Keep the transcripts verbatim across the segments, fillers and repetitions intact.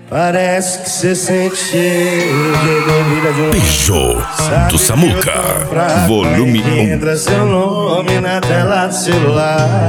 Parece que você sente cheiro de bebida de um Beijou do Samuca, volume um. Entra seu nome na tela do celular.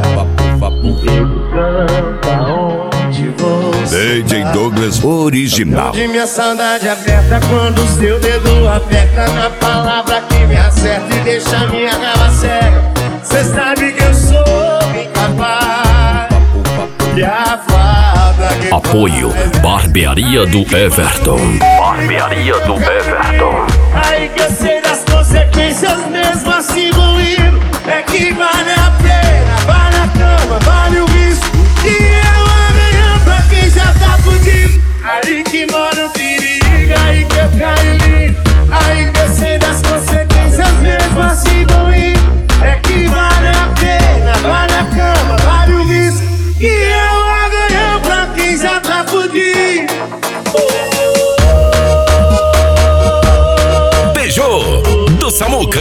Onde você D J Douglas original. Onde minha saudade aperta quando o seu dedo aperta na palavra que me acerta e deixa minha raiva cega. Cê sabe que eu sou incapaz de a falta que Apoio Barbearia do Everton. Barbearia do Everton. aí que eu sei das consequências mesmo assim vou indo. É que vale a pena, vale a cama, vale o risco. E eu amanhã pra quem já tá fudido. Aí que mora o perigo, aí que eu caio lindo. Aí que eu sei das consequências mesmo assim vou indo. É que vale a pena, vale a cama, vale o risco. E eu amanhã pra quem já tá fudido. Beijou do Samuca.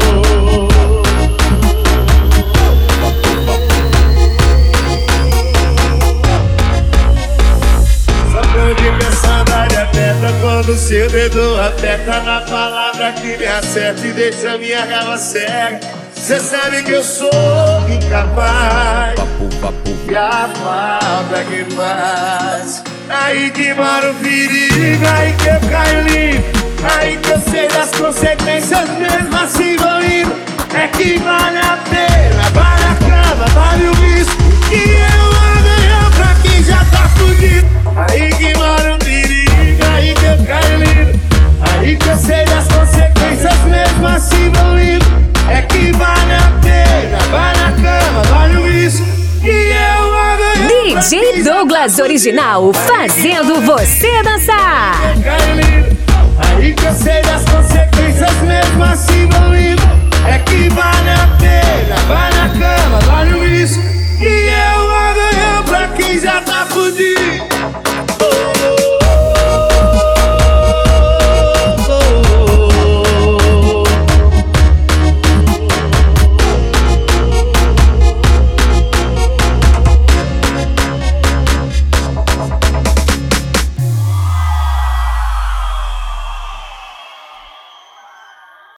Onde minha saudade aperta quando o seu dedo aperta na palavra que me acerta e deixa minha raiva cega. Cê sabe que eu sou incapaz e a falta que faz. Aí que mora o perigo, aí que eu caio limpo. Aí que eu sei das consequências mesmo assim vou indo. É que vale a pena, vale a cama, vale o risco. E eu amanhã pra quem já tá fudido. Aí que mora o perigo, aí que eu caio lindo. Aí que eu sei das consequências mesmo assim vou indo. É que vale a pena, vale a cama, vale o risco. E eu amanhã D J Douglas Original, fazendo você dançar. caio lindo. Aí que eu sei das consequências mesmo assim vou indo. É que